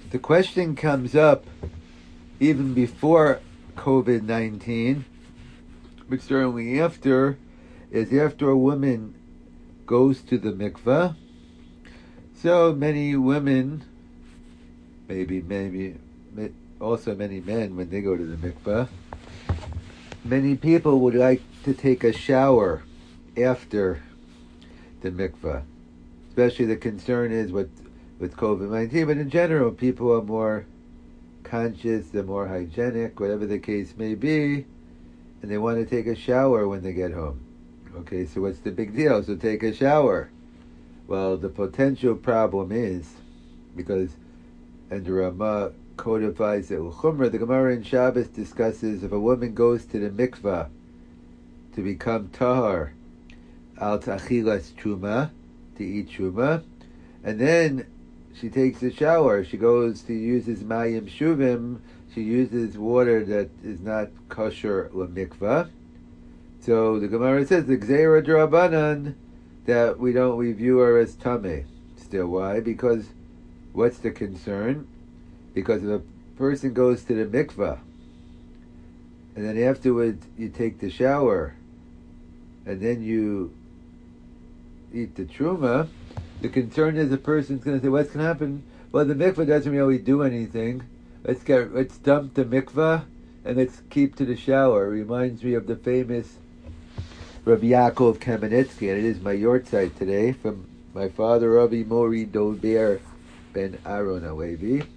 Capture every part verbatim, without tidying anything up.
The question comes up even before COVID nineteen, but certainly after, is after a woman goes to the mikveh. So many women, maybe, maybe, also many men, when they go to the mikveh, many people would like to take a shower after the mikveh. Especially the concern is with, with COVID nineteen, but in general, people are more conscious, they're more hygienic, whatever the case may be, and they want to take a shower when they get home. Okay, so what's the big deal? So take a shower. Well, the potential problem is, because, and the Ramah codifies it, Chumrah, the Gemara in Shabbos discusses if a woman goes to the mikvah to become tahar, al tachilas truma, to eat truma, and then she takes a shower, she goes to uses mayim shuvim, she uses water that is not kosher lemikvah. So the Gemara says the gzeira d'Rabbanan that we don't we view her as tameh. Still, why? Because what's the concern? Because if a person goes to the mikvah and then afterwards you take the shower and then you eat the truma, the concern is the person's going to say, what's going to happen? Well, the mikvah doesn't really do anything. Let's get let's dump the mikvah and let's keep to the shower. It reminds me of the famous Rabbi Yaakov Kamenetsky, and it is my yortzeit today, from my father, Rabbi Mori Dober ben Aaron Alevi,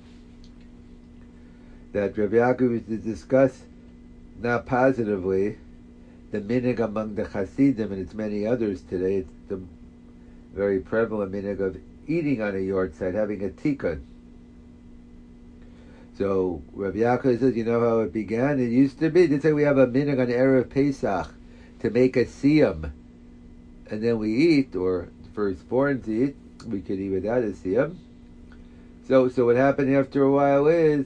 that Rabbi Yaakov used to discuss, not positively, the minhag among the Hasidim, and it's many others today. It's the very prevalent minhag of eating on a yortzeit, having a tikkun. So Rabbi Yaakov says, you know how it began? It used to be, they say we have a minhag on Erev Pesach, to make a siyam, and then we eat, or the firstborns eat, we could eat without a siyam. So, so what happened after a while is,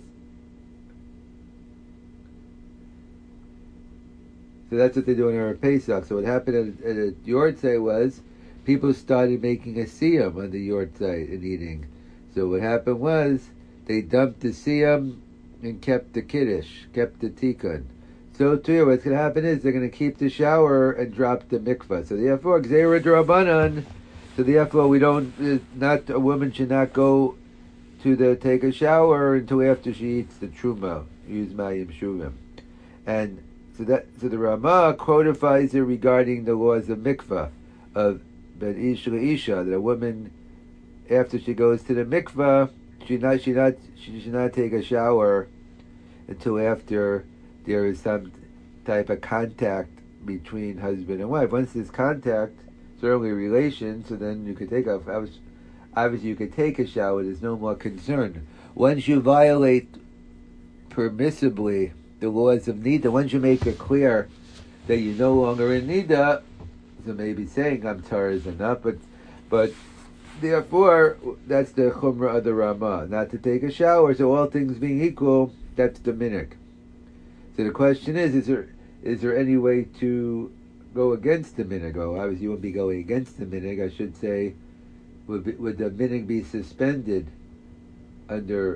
so that's what they do in Erev Pesach. So what happened at, at a yortzeit was, people started making a siyam on the yortzeit and eating. So what happened was, they dumped the siyam and kept the kiddush, kept the tikkun. So too, what's going to happen is they're going to keep the shower and drop the mikvah. So therefore, gzeira d'Rabbanan. So therefore, we don't. Not a woman should not go to the take a shower until after she eats the truma. Use mayim shuvim, and so that so the Ramah codifies it regarding the laws of mikvah of ben ish isha, that a woman after she goes to the mikvah, she not she not she should not take a shower until after there is some type of contact between husband and wife. Once there's contact, certainly relation, so then you could take a, obviously you could take a shower, there's no more concern. Once you violate permissibly the laws of Nida, once you make it clear that you're no longer in Nida, so maybe saying I'm tar is enough, but, but therefore, that's the Chumrah of the Ramah, not to take a shower, so all things being equal, that's the minhag. So the question is, is there is there any way to go against the minhag? Oh, obviously you wouldn't be going against the minhag. I should say, would, be, would the minhag be suspended under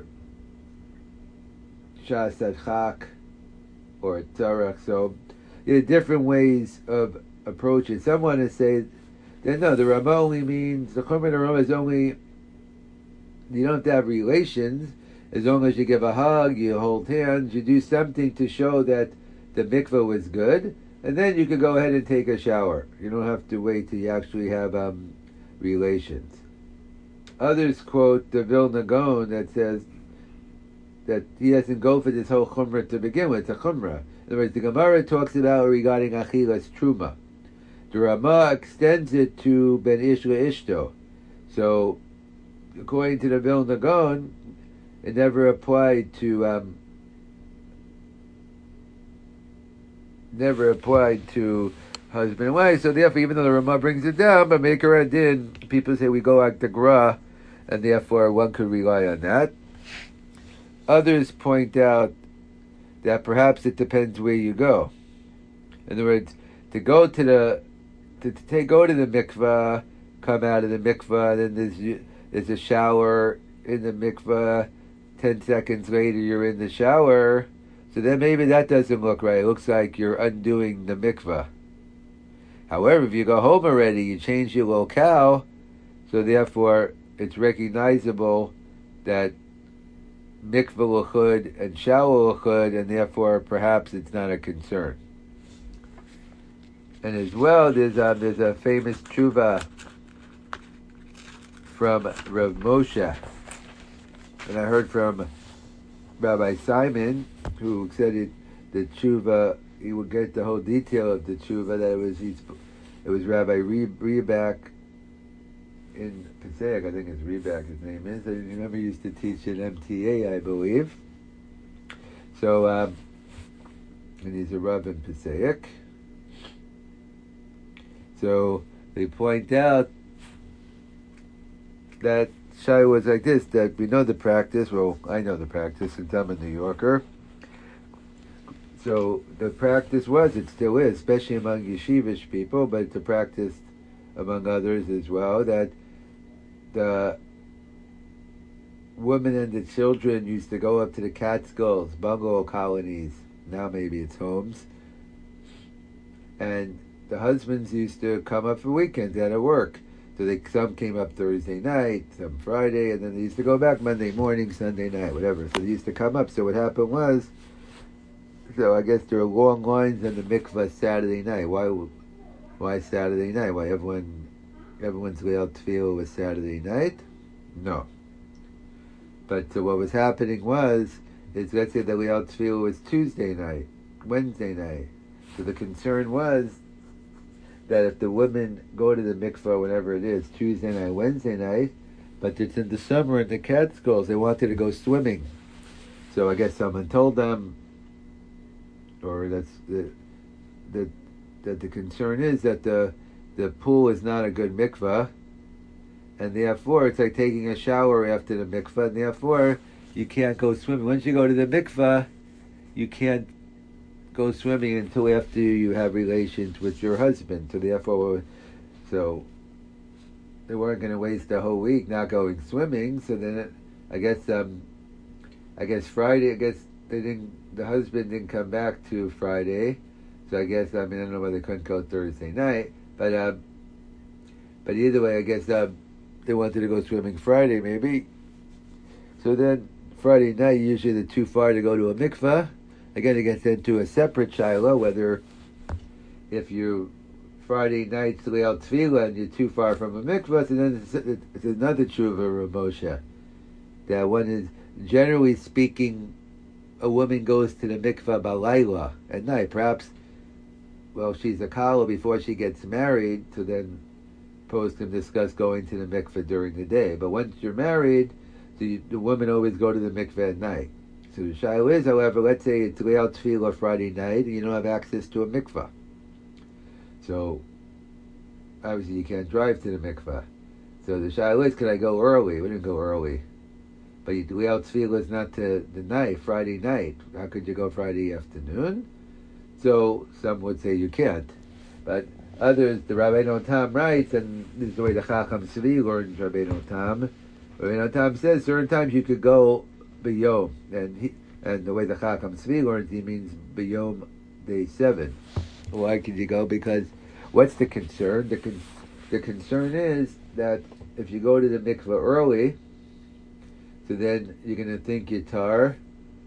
Shas Adchak or Tzarech? So there are different ways of approaching. Some want to say that no, the Ramah only means, the Chumrah of the Ramah is only, you don't have to have relations. As long as you give a hug, you hold hands, you do something to show that the mikvah was good, and then you can go ahead and take a shower. You don't have to wait till you actually have um, relations. Others quote the Vilna Gaon that says that he doesn't go for this whole chumrah to begin with. It's a chumrah. In other words, the Gemara talks about regarding achilas truma. The Ramah extends it to ben ish le'ishto. So, according to the Vilna Gaon, it never applied to um, never applied to husband and wife. So therefore, even though the Ramah brings it down, but Meikar Adin, people say we go like the Gra, and therefore one could rely on that. Others point out that perhaps it depends where you go. In other words, to go to the to, to take go to the mikvah, come out of the mikvah, then there's there's a shower in the mikvah. ten seconds later you're in the shower, so then maybe that doesn't look right. It looks like you're undoing the mikvah. However, if you go home already, you change your locale, so therefore it's recognizable that mikvah l'chud and shower l'chud, and therefore perhaps it's not a concern. And as well, there's a, there's a famous tshuva from Rav Moshe, and I heard from Rabbi Simon, who said it, the tshuva, he would get the whole detail of the tshuva, that it was he's, it was Rabbi Reback in Passaic, I think it's Reback his name is. I remember he used to teach at M T A, I believe. So, um, and he's a Rav in Passaic. So they point out that Shai was like this, that we know the practice, well, I know the practice since I'm a New Yorker. So the practice was, it still is, especially among yeshivish people, but it's a practice among others as well, that the women and the children used to go up to the Catskills, bungalow colonies, now maybe it's homes, and the husbands used to come up for weekends out of work. So they, some came up Thursday night, some Friday, and then they used to go back Monday morning, Sunday night, whatever. So they used to come up. So what happened was, so I guess there are long lines in the mikvah Saturday night. Why why Saturday night? Why everyone, everyone's Leil Tefillah was Saturday night? No. But so what was happening was, is let's say the Leil Tefillah was Tuesday night, Wednesday night. So the concern was that if the women go to the mikvah, whenever it is, Tuesday night, Wednesday night, but it's in the summer in the Catskills, they wanted to go swimming. So I guess someone told them, or that's the, the, that the concern is that the the pool is not a good mikvah, and therefore it's like taking a shower after the mikvah, and therefore you can't go swimming. Once you go to the mikvah, you can't go swimming until after you have relations with your husband. So therefore, so they weren't going to waste the whole week not going swimming. So then, it, I guess, um, I guess Friday. I guess they didn't. The husband didn't come back to Friday. So I guess, I mean, I don't know whether they couldn't go Thursday night, but uh, but either way, I guess uh, they wanted to go swimming Friday maybe. So then Friday night, usually they're too far to go to a mikvah. Again, it gets into a separate shiloh, whether if you Friday night's Leil Tefillah and you're too far from a mikvah, and then it's, it's another tshuva of Moshe. That one is, generally speaking, a woman goes to the mikvah balayla at night. Perhaps, well, she's a kala before she gets married, so then post can discuss going to the mikvah during the day. But once you're married, so you, the women always go to the mikvah at night. So the shiloh is, however, let's say it's Leil Tefillah Friday night, and you don't have access to a mikvah. So, obviously you can't drive to the mikvah. So the shiloh is, can I go early? We didn't go early. But Leil Tefillah is not to the night, Friday night. How could you go Friday afternoon? So some would say you can't. But others, the Rabbeinu Tam writes, and this is the way the Chacham Tzvi learns Rabbeinu Tam. Rabbeinu Tam says certain times you could go b'yom, and he, and the way the Chacham Tzvi learns, he means b'yom day seven. Why could you go? Because what's the concern? The con- the concern is that if you go to the mikveh early, so then you're going to think you're tar,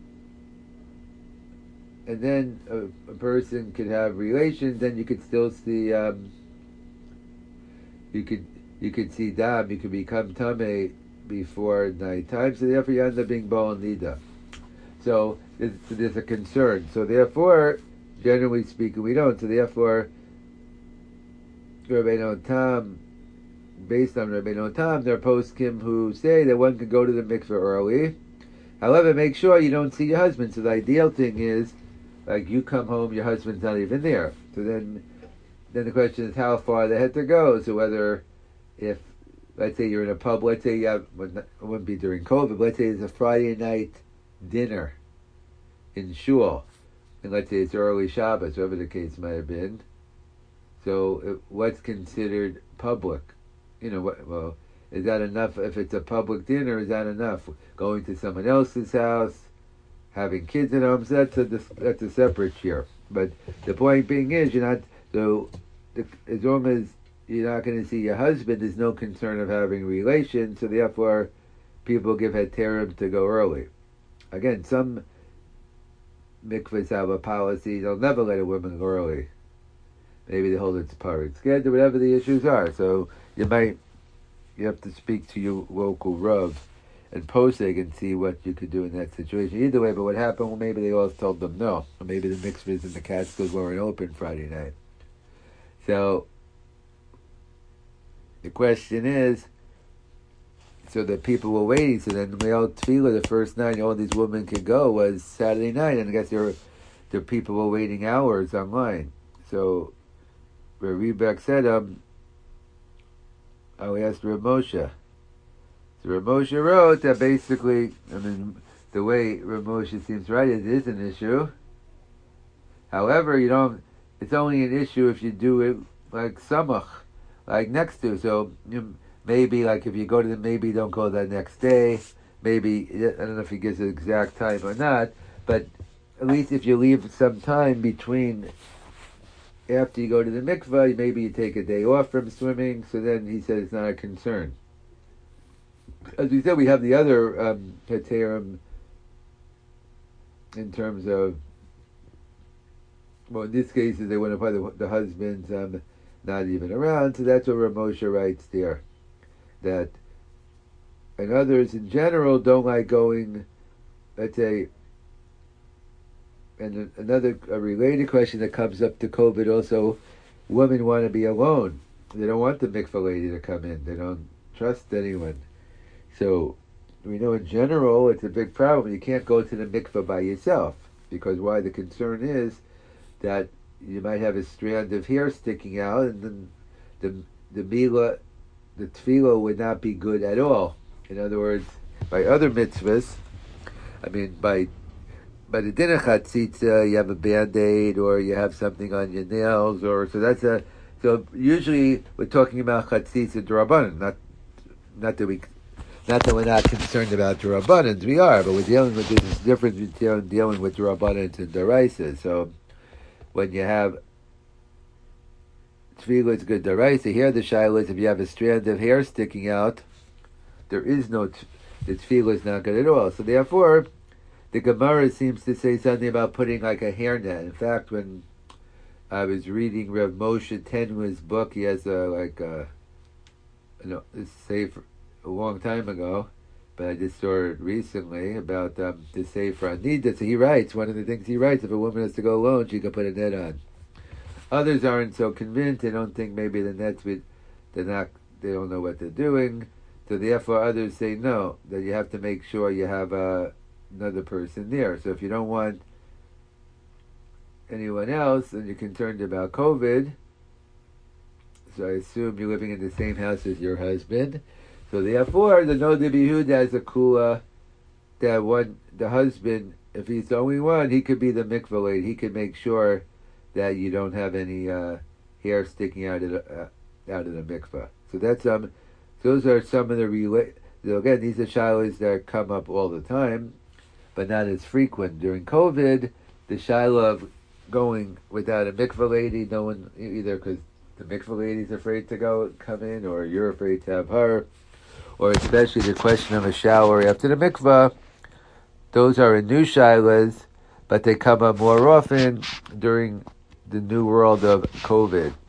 and then a, a person could have relations, then you could still see, um, you could you could see dam, you could become tameh before nighttime, so therefore you end up being Baal Nida. So there's, so there's a concern. So therefore, generally speaking, we don't. So therefore, Rabbeinu Tam, based on Rabbeinu Tam, there are poskim who say that one can go to the mikveh early. However, make sure you don't see your husband. So the ideal thing is, like, you come home, your husband's not even there. So then, then the question is how far they had to go. So whether, if, let's say you're in a pub, let's say you have, well, it wouldn't be during COVID, but let's say it's a Friday night dinner in shul, and let's say it's early Shabbos, whatever the case might have been. So it, what's considered public? You know, what, well, Is that enough? If it's a public dinner, is that enough? Going to someone else's house, having kids at home, so that's a that's a separate share. But the point being is, you're not so the, as long as you're not going to see your husband, there's no concern of having relations. So therefore, people give heterim to go early. Again, some mikvahs have a policy; they'll never let a woman go early. Maybe they hold it to parig schedule, whatever the issues are. So you might you have to speak to your local rav and posig and see what you could do in that situation. Either way, but what happened? Well, maybe they all told them no, or maybe the mikvahs in the Catskills weren't open Friday night. So the question is, so the people were waiting. So then Leil Tefillah, the first night all these women could go was Saturday night, and I guess there were the people were waiting hours online. So where Rebek said, um, I asked Rav Moshe. So Rav Moshe wrote that basically, I mean, the way Rav Moshe seems right, it is an issue. However, you don't. It's only an issue if you do it like samach, like next to. So you, maybe like if you go to the, maybe don't go that next day. Maybe I don't know if he gives the exact time or not, but at least if you leave some time between after you go to the mikvah, maybe you take a day off from swimming. So then he said it's not a concern. As we said, we have the other um, heterim in terms of, well, in this case, they want to put the, the husband's um, not even around, so that's what Rav Moshe writes there. That, and others in general don't like going, let's say, and another a related question that comes up to COVID also, women want to be alone. They don't want the mikvah lady to come in. They don't trust anyone. So we know in general it's a big problem. You can't go to the mikvah by yourself, because why? The concern is that you might have a strand of hair sticking out, and then the the mila, the tefillah would not be good at all. In other words, by other mitzvahs, I mean by by the din of chatzitza, you have a band-aid or you have something on your nails, or so that's a so usually we're talking about chatzitza d'Rabbanan, not not that we. Not that we're not concerned about D'Rabbanans, we are, but we're dealing with this difference between dealing with D'Rabbanans and D'Oraisa. So when you have Tefillah, it's good D'Oraisa. Here the Shaila is if you have a strand of hair sticking out, there is no, the Tefillah is not good at all. So therefore, the Gemara seems to say something about putting like a hairnet. In fact, when I was reading Rav Moshe Tenwa's book, he has a, like a, you know, this safe a long time ago, but I just saw it recently about um, the Sefer Anida. So he writes, one of the things he writes, if a woman has to go alone, she can put a net on. Others aren't so convinced. They don't think maybe the nets, with, they're not, they don't know what they're doing. So therefore others say no, that you have to make sure you have uh, another person there. So if you don't want anyone else and you're concerned about COVID, so I assume you're living in the same house as your husband. So therefore, the no Yehuda has a kula that one the husband, if he's the only one, he could be the mikvah lady. He could make sure that you don't have any uh, hair sticking out of the, uh, out of the mikvah. So that's um, those are some of the relate. Again, these are shilas that come up all the time, but not as frequent. During COVID, the shilah of going without a mikvah lady, no one either because the mikvah lady's afraid to go come in, or you're afraid to have her. Or especially the question of a shower after the mikvah, those are in new shilas, but they come up more often during the new world of COVID.